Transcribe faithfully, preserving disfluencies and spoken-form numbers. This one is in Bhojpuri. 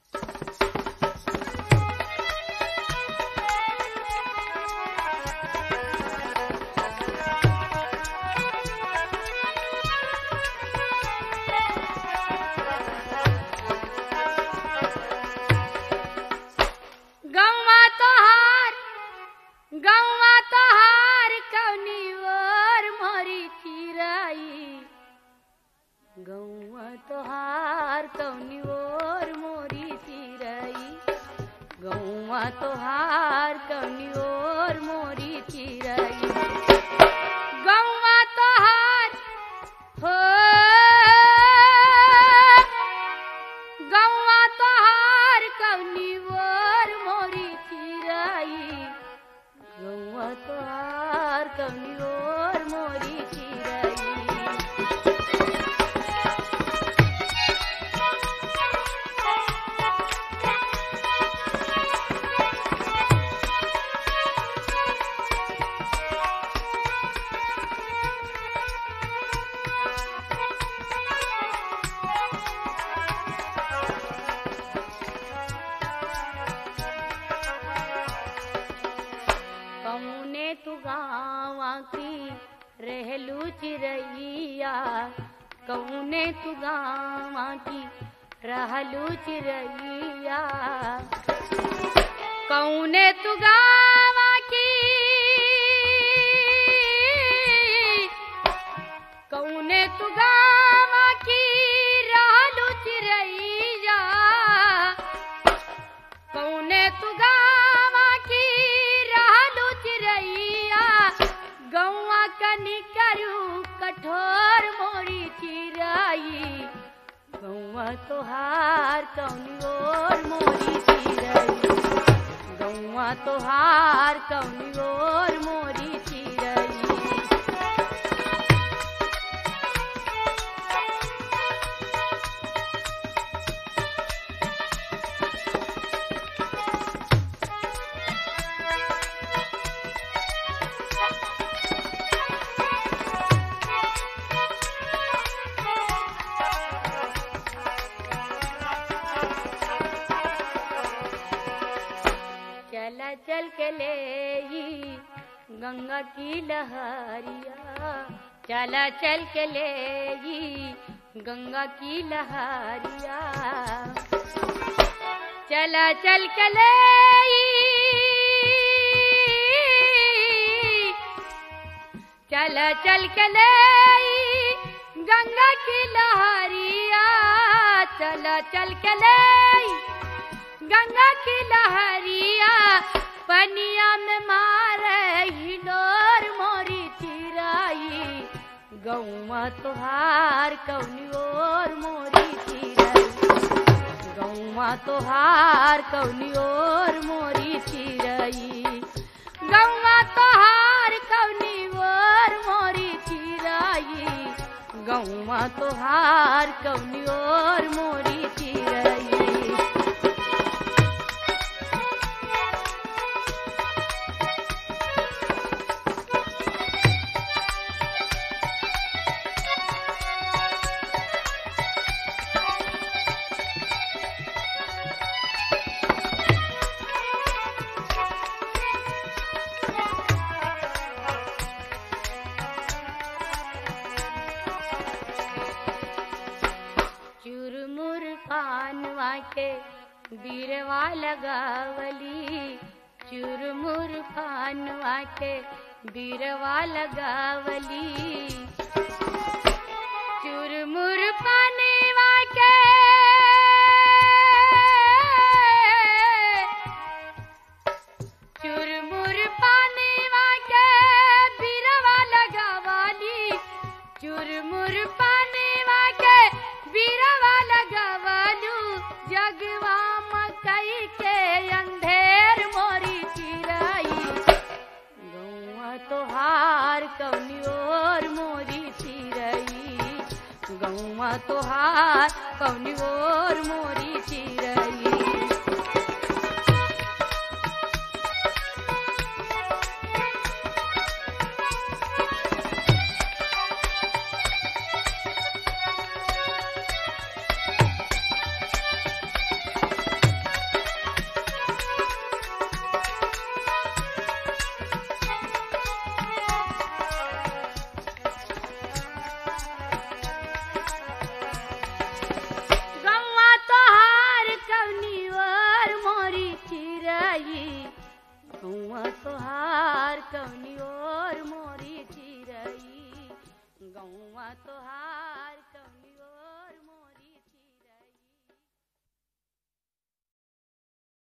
गौवा तोहार गौवा तोहार कौनी ओर मोरी चिराई गौवा तोहार कौनी ओर मोरी चिराई गौवा तोहार कौनी ओर मोरी चिराई गौवा तोहार हो गौवा तोहार कौनी ओर मोरी चिराई गौवा तोहार कौनी ओर मोरी चिराई कौने तू गावा की रहलू चिरैया कौने तू गावा की रहलू चिरैया कौने तू गावा की कौने तू गावा की रहलू चिरैया कौने तू गावा की रहलू चिरैया गौवा कनी करू कठोर मोरी चिराई गौवा तोहार कौनी ओर मोरी चिराई गौवा तोहार कौनी ओर मोरी चिराई चला चल के ले ही गंगा की लहरिया चला चल के ले ही गंगा की लहरिया चला चल के ले ही चला चल के ले ही गंगा की लहरिया चला चल के ले ही गंगा की लहरिया पनिया में मारे हिलोर मोरी चिराई गौवा तोहार कौनी ओर मोरी चिराई गौवा तोहार कौनी ओर मोरी चिराई गौवा तोहार कौनी ओर मोरी चिराई गौवा तोहार कौनी ओर मोरी चिराई चुरमुर पानवा के बीरवा लगावली चुरमुर पानवा के बीरवा लगावली चुरमुर पानवा के चुरमुर पानवा के बीरवा लगावली चुरमुर पानवा के बीरवा लगावलू जगवा मकई के अंधेर मोरी चिराई गौवा तोहार कौनी ओर मोरी चिराई गौवा तोहार कौनी ओर मोरी चिराई गौआ तोहार कौनी और मोरी चिरई गौआ तोहार